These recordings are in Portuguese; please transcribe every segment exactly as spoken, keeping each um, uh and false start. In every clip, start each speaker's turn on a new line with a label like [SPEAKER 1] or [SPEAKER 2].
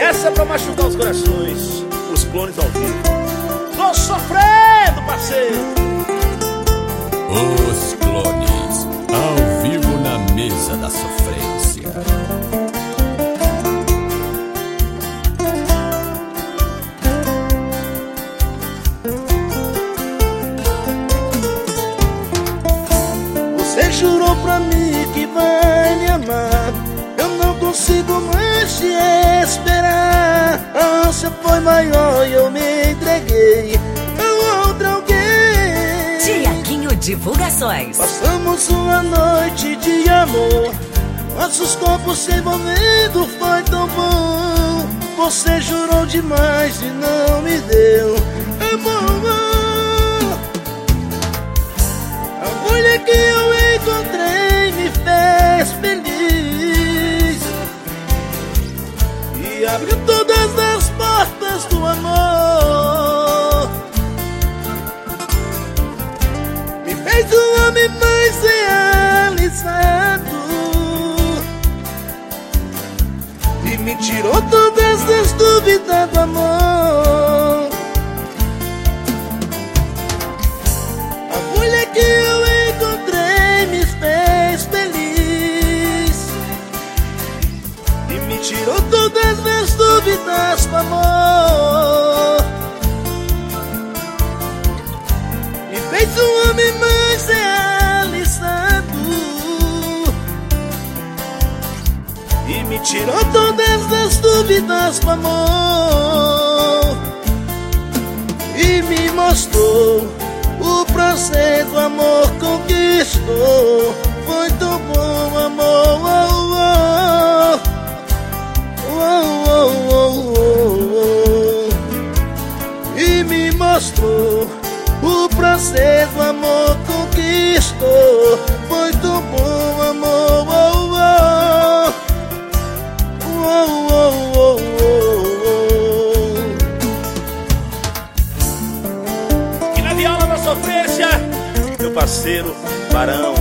[SPEAKER 1] Essa é pra machucar os corações. Os clones ao vivo. Tô sofrendo, parceiro.
[SPEAKER 2] Os clones ao vivo na mesa da sofrência.
[SPEAKER 3] Você jurou pra mim que vai me amar. Eu não consigo mais te esperar. A ânsia foi maior e eu me entreguei a outra alguém.
[SPEAKER 4] Tiaguinho Divulgações.
[SPEAKER 3] Passamos uma noite de amor, nossos corpos se envolvendo, foi tão bom. Você jurou demais e não me deu amor. A mulher que eu encontrei me fez feliz e abriu todas as portas do amor. Me fez um homem mais realizado e me tirou todas as dúvidas do amor. A mulher que eu encontrei me fez feliz e me tirou todas as dúvidas do amor. Me fez um homem mais realizado e me tirou todas as dúvidas do amor. E me mostrou o prazer do amor, conquistou. Foi tão bom, amor. Oh, oh, oh, oh, oh, oh. E me mostrou o prazer do amor, conquistou. Foi tão bom, amor. Oh, oh, oh, oh, oh, oh.
[SPEAKER 1] E na viola da sofrência, meu parceiro Barão.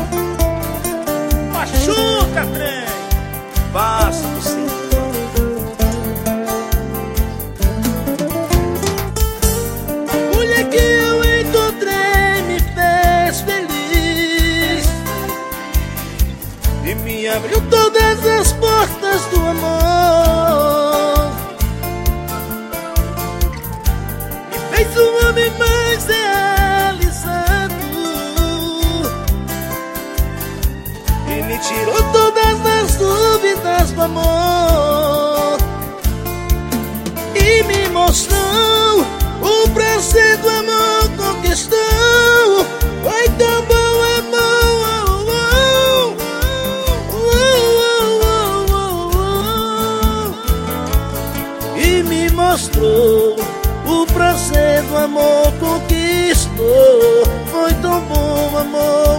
[SPEAKER 1] Machuca, trem. Passa por cima.
[SPEAKER 3] A mulher que eu encontrei me fez feliz e me abriu todas as portas do amor. Me fez um homem mais realizado e me tirou todas as dúvidas do amor. E me mostrou o prazer do amor, conquistou. Foi tão bom, amor. Oh, oh, oh, oh, oh, oh. E me mostrou o prazer do amor, conquistou. Foi tão bom, amor.